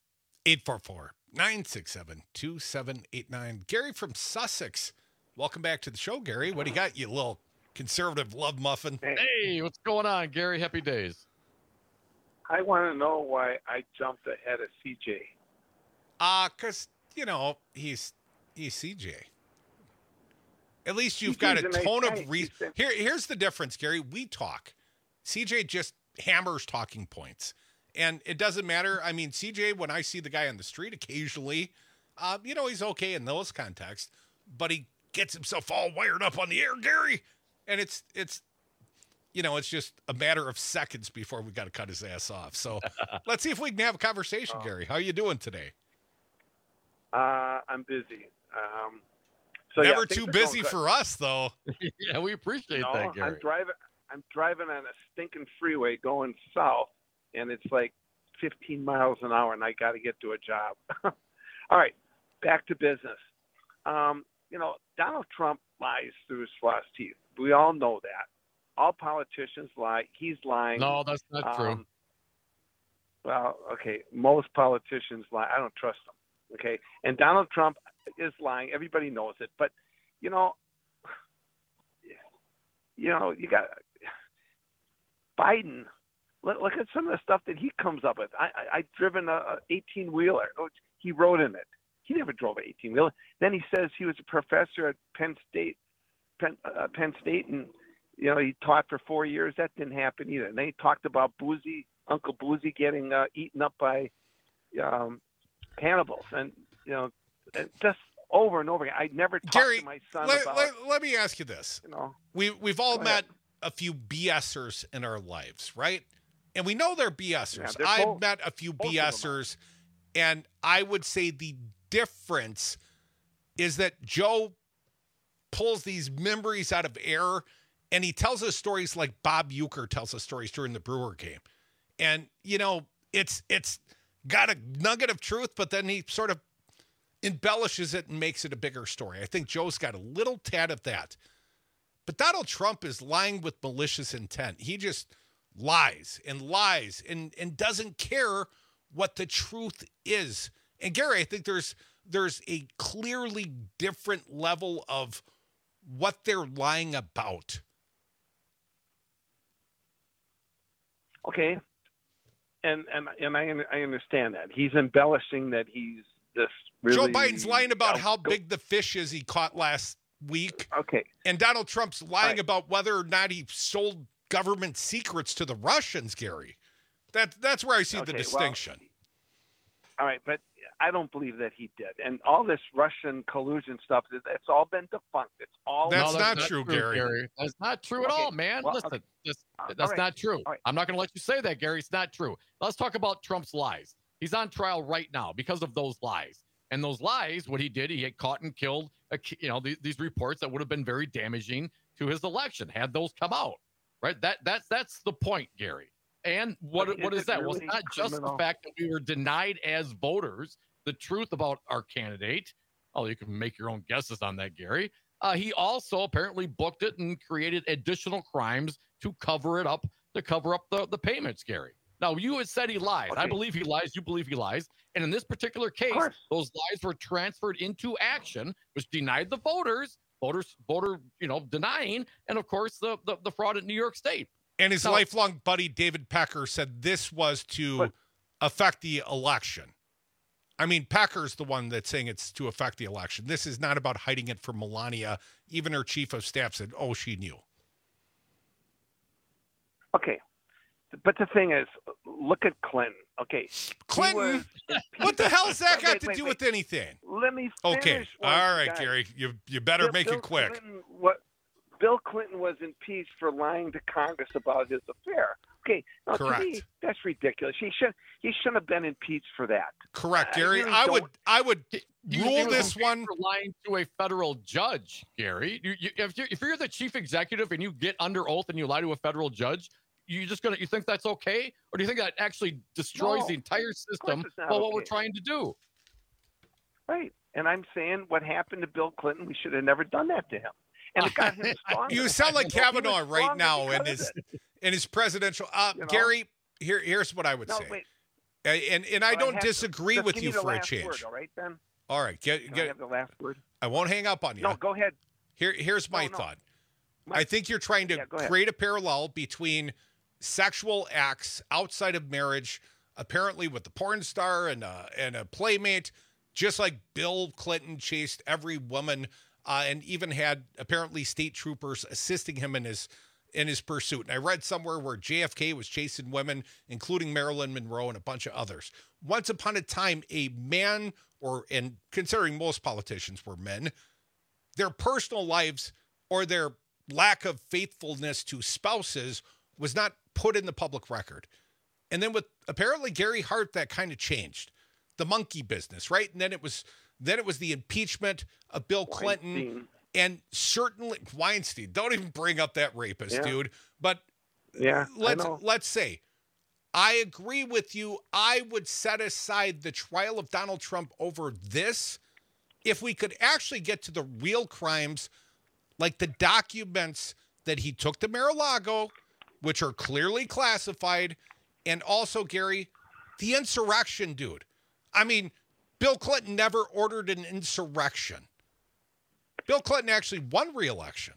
844-967-2789. Gary from Sussex. Welcome back to the show, Gary. What do you got, you little conservative love muffin? Hey, what's going on, Gary? Happy days. I want to know why I jumped ahead of CJ. Because, he's CJ. At least you've got a tone of reason. Here's the difference, Gary. We talk. CJ just hammers talking points. And it doesn't matter. I mean, CJ, when I see the guy on the street occasionally, he's okay in those contexts, but he gets himself all wired up on the air, Gary. And it's just a matter of seconds before we got to cut his ass off. So let's see if we can have a conversation, Gary. How are you doing today? I'm busy. Never too busy for us, though. Yeah, we appreciate that, Gary. I'm driving on a stinking freeway going south, and it's like 15 miles an hour, and I got to get to a job. All right, back to business. Donald Trump lies through his floss teeth. We all know that. All politicians lie. He's lying. No, that's not true. Well, okay, most politicians lie. I don't trust them. Okay, and Donald Trump is lying. Everybody knows it. But you got Biden. Look at some of the stuff that he comes up with. I've driven a 18-wheeler. He rode in it. He never drove an 18-wheeler. Then he says he was a professor at Penn State, and he taught for 4 years. That didn't happen either. And then he talked about Uncle Boozy getting eaten up by cannibals, and just over and over again. I never talked Gary, to my son about. Let me ask you this: we've all met a few BSers in our lives, right? And we know they're BSers. Yeah, I've met a few BSers, and I would say the difference is that Joe pulls these memories out of air, and he tells us stories like Bob Uecker tells us stories during the Brewer game. And, it's got a nugget of truth, but then he sort of embellishes it and makes it a bigger story. I think Joe's got a little tad of that. But Donald Trump is lying with malicious intent. He just lies and doesn't care what the truth is. And Gary, I think there's a clearly different level of what they're lying about. Okay. And I understand that. He's embellishing that he's this really... Joe Biden's lying about how big the fish is he caught last week. Okay. And Donald Trump's lying about whether or not he sold government secrets to the Russians, Gary. That's where I see the distinction. All right, but I don't believe that he did. And all this Russian collusion stuff, it's all been defunct. It's all... That's not true, Gary. That's not true at all, man. Well, listen, that's not true. Right. I'm not going to let you say that, Gary. It's not true. Let's talk about Trump's lies. He's on trial right now because of those lies. And those lies, what he did, he had caught and killed, these reports that would have been very damaging to his election had those come out, right? That's the point, Gary. And what is that? Well, it's not just the fact that we were denied as voters the truth about our candidate. Oh, you can make your own guesses on that, Gary. He also apparently booked it and created additional crimes to cover it up, the payments, Gary. Now, you had said he lies. Okay. I believe he lies. You believe he lies. And in this particular case, those lies were transferred into action, which denied the voters denying, and of course, the fraud at New York State. And his lifelong buddy, David Pecker, said this was to affect the election. I mean, Pecker's the one that's saying it's to affect the election. This is not about hiding it from Melania. Even her chief of staff said, she knew. Okay. But the thing is, look at Clinton. Okay. Clinton? What the hell's that got to do with anything? Let me finish. Okay. one, All right, guys. Gary. You better make it quick. Bill Clinton was impeached for lying to Congress about his affair. Okay. Now, Correct. To me, that's ridiculous. He shouldn't have been impeached for that. Correct, Gary. really I don't- would rule this one. For lying to a federal judge, Gary. If you're the chief executive and you get under oath and you lie to a federal judge, you think that's okay, or do you think that actually destroys the entire system of what we're trying to do? Right. And I'm saying what happened to Bill Clinton, we should have never done that to him. And it got him stronger. You sound like He was Kavanaugh right stronger now in because his of it. in his presidential. Gary, here's what I would say. Wait. And I don't disagree just with give you me the for a last change. Word, all right, Ben? All right, Can I have the last word? I won't hang up on you. No, go ahead. Here's my thought. I think you're trying to go ahead. create a parallel between sexual acts outside of marriage, apparently with the porn star and a playmate, just like Bill Clinton chased every woman and even had apparently state troopers assisting him in his pursuit. And I read somewhere where JFK was chasing women, including Marilyn Monroe and a bunch of others. Once upon a time, a man, and considering most politicians were men, their personal lives or their lack of faithfulness to spouses was not put in the public record. And then with apparently Gary Hart, that kind of changed. The monkey business, right? And then it was the impeachment of Bill Clinton. Weinstein. And certainly Weinstein. Don't even bring up that rapist, dude. But let's say I agree with you. I would set aside the trial of Donald Trump over this if we could actually get to the real crimes, like the documents that he took to Mar-a-Lago, which are clearly classified, and also, Gary, the insurrection, dude. I mean, Bill Clinton never ordered an insurrection. Bill Clinton actually won re-election.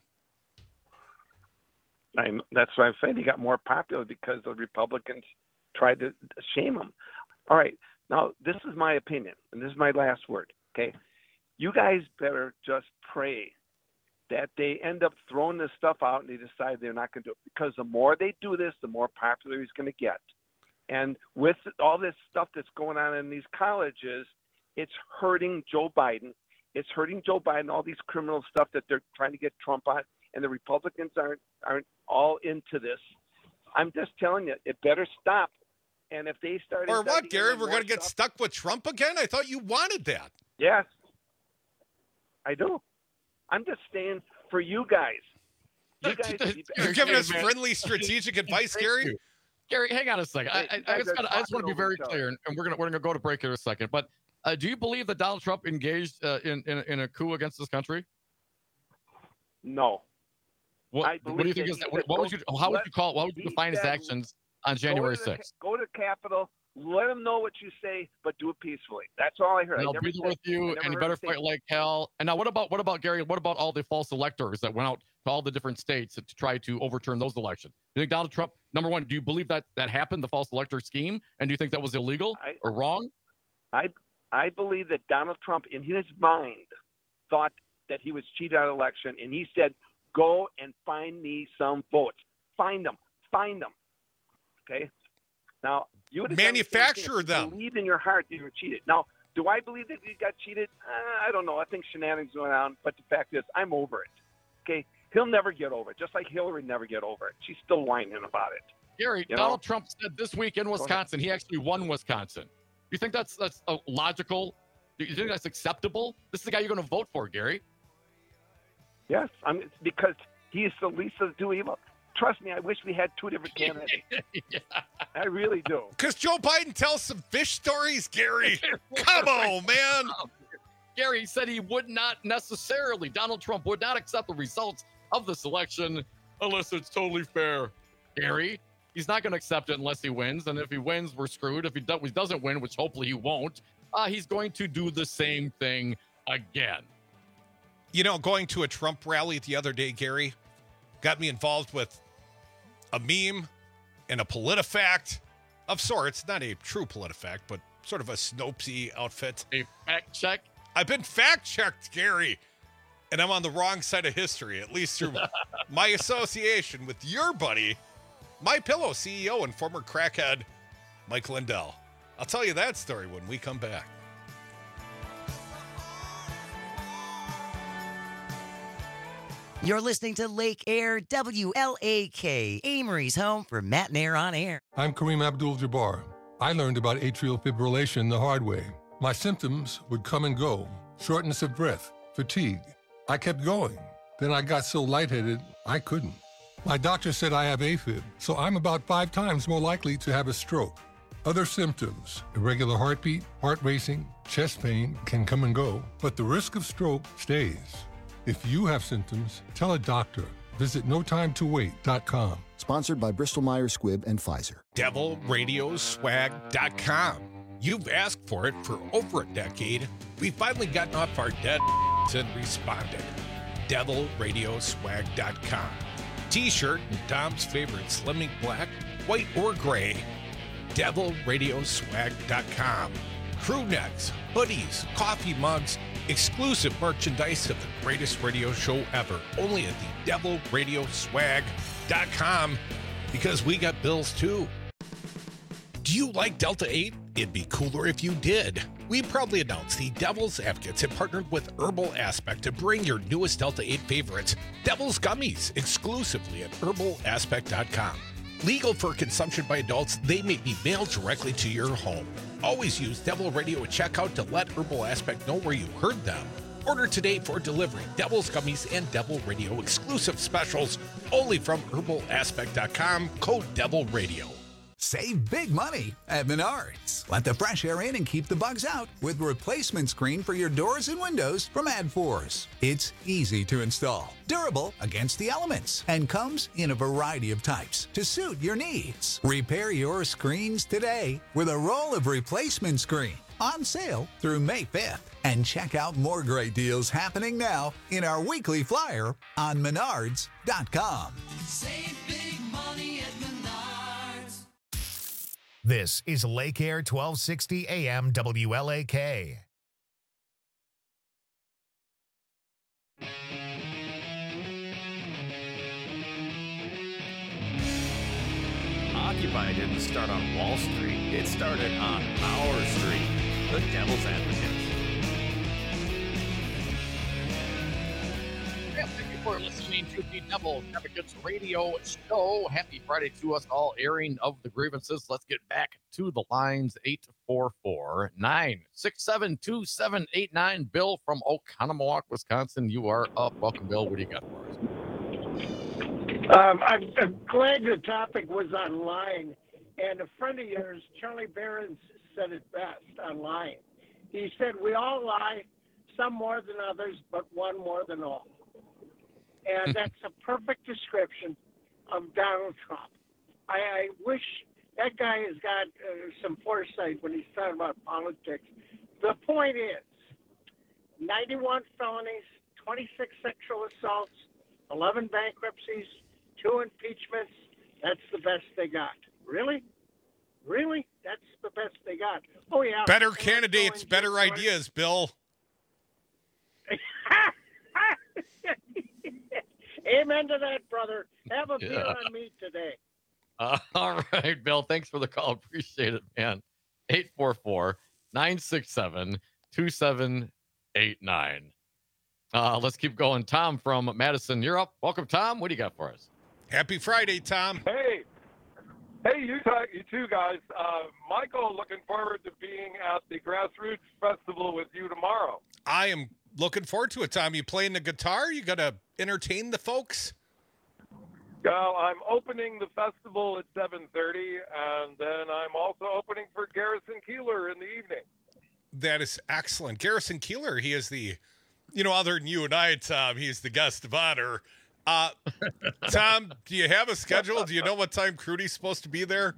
That's what I'm saying. He got more popular because the Republicans tried to shame him. All right. Now, this is my opinion, and this is my last word, okay? You guys better just pray that they end up throwing this stuff out and they decide they're not going to do it. Because the more they do this, the more popular he's going to get. And with all this stuff that's going on in these colleges, it's hurting Joe Biden. It's hurting Joe Biden, all these criminal stuff that they're trying to get Trump on, and the Republicans aren't all into this. I'm just telling you, it better stop. And if they start... Or what, Gary? We're going to get stuck with Trump again? I thought you wanted that. Yes, I do. I'm just saying for you guys. You're giving us friendly strategic advice, Gary? Gary, hang on a second. I just want to be very clear, and we're gonna go to break here in a second. But do you believe that Donald Trump engaged in a coup against this country? No. What do you think is that? How would you define his actions on January 6th? Go to the Capitol. Let them know what you say, but do it peacefully. That's all I heard. And I'll be there with you, and you better fight like hell. And now, what about Gary? What about all the false electors that went out to all the different states to try to overturn those elections? Do you think Donald Trump, number one, do you believe that happened, the false elector scheme? And do you think that was illegal or wrong? I believe that Donald Trump, in his mind, thought that he was cheated out of the election, and he said, go and find me some votes. Find them. Okay? Now, you would manufacture them. Believe in your heart that you were cheated. Now, do I believe that he got cheated? I don't know. I think shenanigans went on, but the fact is, I'm over it. Okay? He'll never get over it, just like Hillary never get over it. She's still whining about it. Gary, Donald Trump said this week in Wisconsin, he actually won Wisconsin. Do you think that's logical? Do you think that's acceptable? This is the guy you're going to vote for, Gary. Yes, because he's the least of the two evil. Trust me, I wish we had two different candidates. I really do. Because Joe Biden tells some fish stories, Gary. Come on, man. Gary said he would not necessarily, Donald Trump would not accept the results of this election unless it's totally fair. Gary, he's not going to accept it unless he wins. And if he wins, we're screwed. If he doesn't win, which hopefully he won't, he's going to do the same thing again. You know, going to a Trump rally the other day, Gary, got me involved with a meme and a PolitiFact of sorts. Not a true PolitiFact, but sort of a Snopesy outfit. A fact check? I've been fact-checked, Gary, and I'm on the wrong side of history, at least through my association with your buddy, MyPillow CEO and former crackhead Mike Lindell. I'll tell you that story when we come back. You're listening to Lake Air WLAK, Amory's home for Matt and Air on Air. I'm Kareem Abdul-Jabbar. I learned about atrial fibrillation the hard way. My symptoms would come and go: shortness of breath, fatigue. I kept going. Then I got so lightheaded, I couldn't. My doctor said I have AFib, so I'm about 5 times more likely to have a stroke. Other symptoms: irregular heartbeat, heart racing, chest pain can come and go, but the risk of stroke stays. If you have symptoms, tell a doctor. Visit NoTimeToWait.com. Sponsored by Bristol-Myers Squibb and Pfizer. DevilRadioswag.com. You've asked for it for over a decade. We've finally gotten off our dead and responded. DevilRadioswag.com. T-shirt and Dom's favorite Slimming Black, white or gray. DevilRadioswag.com. Crew necks, hoodies, coffee mugs, exclusive merchandise of the greatest radio show ever. Only at the DevilRadioswag.com, because we got bills too. Do you like Delta 8? It'd be cooler if you did. We proudly announced the Devil's Advocates have partnered with Herbal Aspect to bring your newest Delta 8 favorites, Devil's Gummies, exclusively at herbalaspect.com. Legal for consumption by adults, they may be mailed directly to your home. Always use Devil Radio at checkout to let Herbal Aspect know where you heard them. Order today for delivery. Devil's Gummies and Devil Radio exclusive specials only from herbalaspect.com. Code Devil Radio. Save big money at Menards. Let the fresh air in and keep the bugs out with replacement screen for your doors and windows from AdForce. It's easy to install, durable against the elements, and comes in a variety of types to suit your needs. Repair your screens today with a roll of replacement screen on sale through May 5th. And check out more great deals happening now in our weekly flyer on Menards.com. Save big money at Menards. This is Lake Air 1260 AM WLAK. Occupy didn't start on Wall Street. It started on our street, the Devil's Advocates. Thank you for listening to the Devil's Advocates radio show. Happy Friday to us all, airing of the grievances. Let's get back to the lines. 844-967-2789. Bill from Oconomowoc, Wisconsin. You are up. Welcome, Bill. What do you got for us? I'm glad the topic was on lying. And a friend of yours, Charlie Barron, said it best on lying. He said, we all lie, some more than others, but one more than all. And that's a perfect description of Donald Trump. I wish that guy has got some foresight when he's talking about politics. The point is, 91 felonies, 26 sexual assaults, 11 bankruptcies, 2 impeachments. That's the best they got. Really? Really? That's the best they got. Oh, yeah. Better candidates, better ideas, Bill. Amen to that, brother. Have a beer on me today. All right, Bill. Thanks for the call. Appreciate it, man. 844-967-2789. Let's keep going. Tom from Madison, you're up. Welcome, Tom. What do you got for us? Happy Friday, Tom. Hey, you two guys. Michael, looking forward to being at the Grassroots Festival with you tomorrow. I am looking forward to it, Tom. You playing the guitar? You got to entertain the folks? Well, I'm opening the festival at 7:30, and then I'm also opening for Garrison Keillor in the evening. That is excellent. Garrison Keillor, he is the, other than you and I, Tom, he's the guest of honor. Tom, do you have a schedule? Do you know what time Crudy's supposed to be there?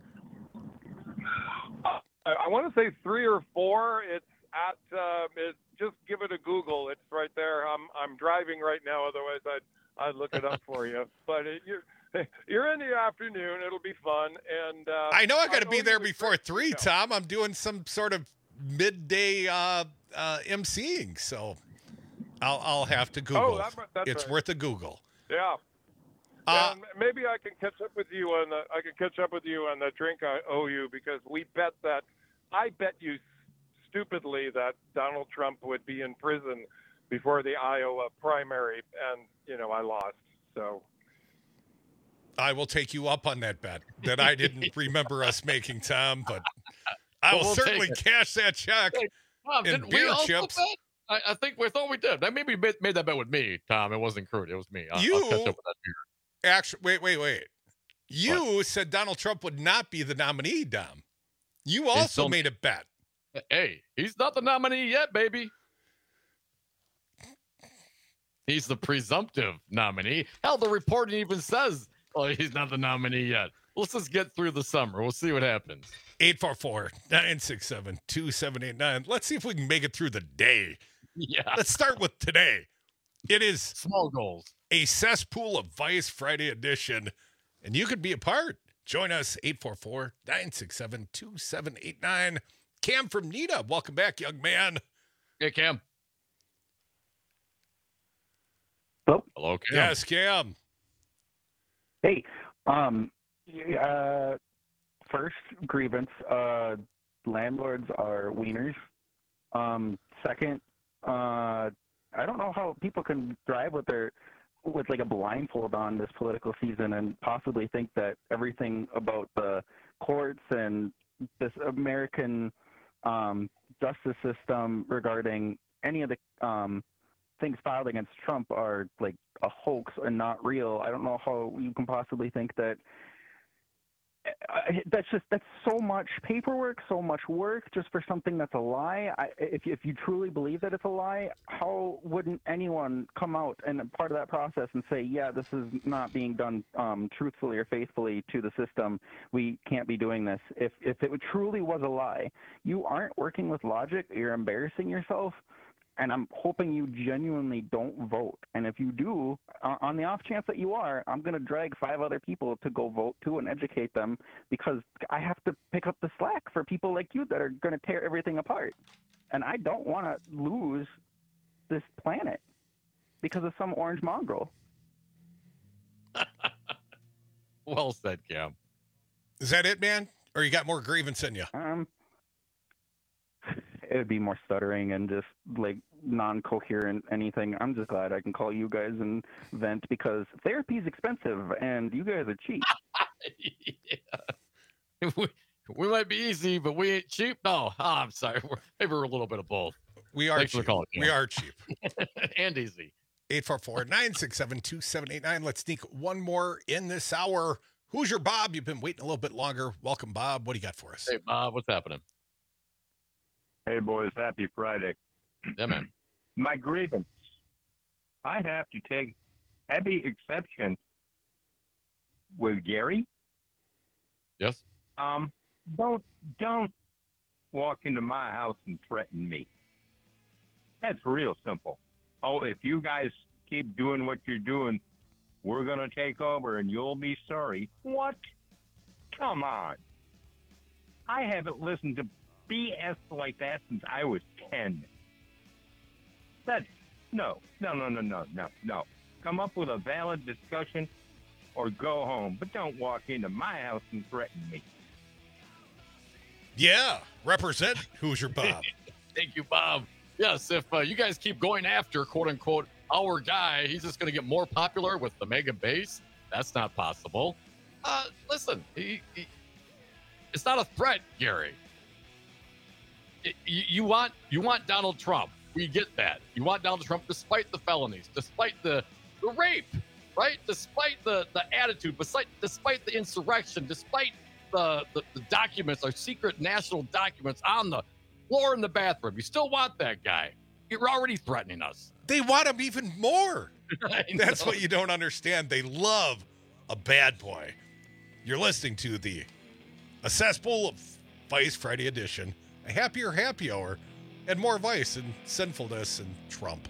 I want to say 3 or 4. It's at, just give it a Google. It's right there. I'm driving right now. Otherwise, I'd look it up for you. But you're in the afternoon. It'll be fun. And I know I got to be there before 3, Tom. I'm doing some sort of midday emceeing, so I'll have to Google. That's it's right. worth a Google. Yeah. Maybe I can catch up with you on the drink I owe you, because we bet that I bet you stupidly that Donald Trump would be in prison before the Iowa primary, and I lost. So I will take you up on that bet that I didn't remember us making, Tom, but I will certainly cash that check. Hey, Tom, in beer chips. Bet? I think we thought we did. Maybe made that bet with me, Tom. It wasn't Crude. It was me. I'll catch up with that beer. Actually, wait. You said Donald Trump would not be the nominee, Dom. You also made a bet. Hey, he's not the nominee yet, baby. He's the presumptive nominee. Hell, the reporting even says, he's not the nominee yet. Let's just get through the summer. We'll see what happens. 844-967-2789. Let's see if we can make it through the day. Yeah. Let's start with today. It is small goals. A cesspool of vice Friday edition, and you could be a part. Join us, 844-967-2789. Cam from Nita, welcome back, young man. Hey, Cam. Hello? Hello, Cam. Yes, Cam. Hey, first grievance, landlords are wieners. Second, I don't know how people can drive with like a blindfold on this political season and possibly think that everything about the courts and this American justice system regarding any of the things filed against Trump are like a hoax and not real. I don't know how you can possibly think that. That's so much paperwork, so much work just for something that's a lie. If you truly believe that it's a lie, how wouldn't anyone come out and part of that process and say, yeah, this is not being done truthfully or faithfully to the system. We can't be doing this. If it truly was a lie, you aren't working with logic. You're embarrassing yourself. And I'm hoping you genuinely don't vote. And if you do, on the off chance that you are, I'm going to drag 5 other people to go vote too and educate them, because I have to pick up the slack for people like you that are going to tear everything apart. And I don't want to lose this planet because of some orange mongrel. Well said, Cam. Is that it, man? Or you got more grievance in you? It would be more stuttering and just like non-coherent anything. I'm just glad I can call you guys and vent, because therapy is expensive and you guys are cheap. Yeah. We might be easy, but we ain't cheap. No, I'm sorry. Maybe we're a little bit of both. We are cheap. We are cheap. And easy. 844-967-2789. Let's sneak one more in this hour. Who's your Bob? You've been waiting a little bit longer. Welcome, Bob. What do you got for us? Hey, Bob, what's happening? Hey, boys, happy Friday. Yeah, man. My grievance. I have to take heavy exception with Gary. Yes. Don't walk into my house and threaten me. That's real simple. Oh, if you guys keep doing what you're doing, we're going to take over and you'll be sorry. What? Come on. I haven't listened to BS like that since I was 10. That's no. Come up with a valid discussion or go home, but don't walk into my house and threaten me. Yeah, represent Hoosier Bob. Thank you, Bob. Yes, if you guys keep going after, quote unquote, our guy, he's just going to get more popular with the mega base. That's not possible. Listen, it's not a threat, Gary. You want Donald Trump. We get that. You want Donald Trump despite the felonies, despite the rape, right? Despite the attitude, despite the insurrection, despite the documents, our secret national documents on the floor in the bathroom. You still want that guy. You're already threatening us. They want him even more. That's what you don't understand. They love a bad boy. You're listening to a cesspool of Vice Friday edition. A happier happy hour, and more vice and sinfulness and Trump.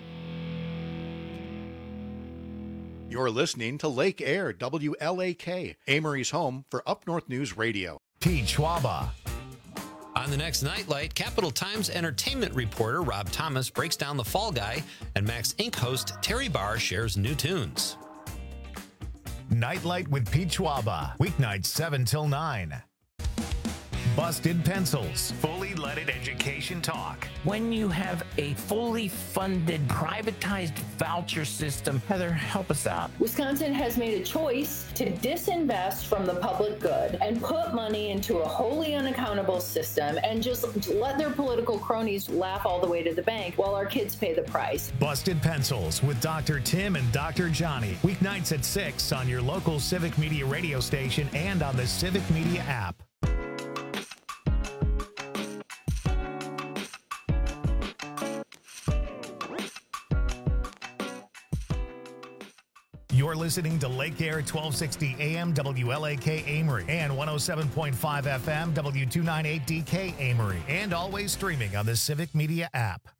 You're listening to Lake Air, WLAK, Amory's home for Up North News Radio. Pete Schwaba. On the next Nightlight, Capital Times entertainment reporter Rob Thomas breaks down The Fall Guy, and Max Inc. host Terry Barr shares new tunes. Nightlight with Pete Schwaba, weeknights 7 till 9. Busted Pencils, fully leaded education talk. When you have a fully funded, privatized voucher system, Heather, help us out. Wisconsin has made a choice to disinvest from the public good and put money into a wholly unaccountable system and just let their political cronies laugh all the way to the bank while our kids pay the price. Busted Pencils with Dr. Tim and Dr. Johnny. Weeknights at 6 on your local Civic Media radio station and on the Civic Media app. You're listening to Lake Air 1260 AM WLAK Amory and 107.5 FM W298DK Amory, and always streaming on the Civic Media app.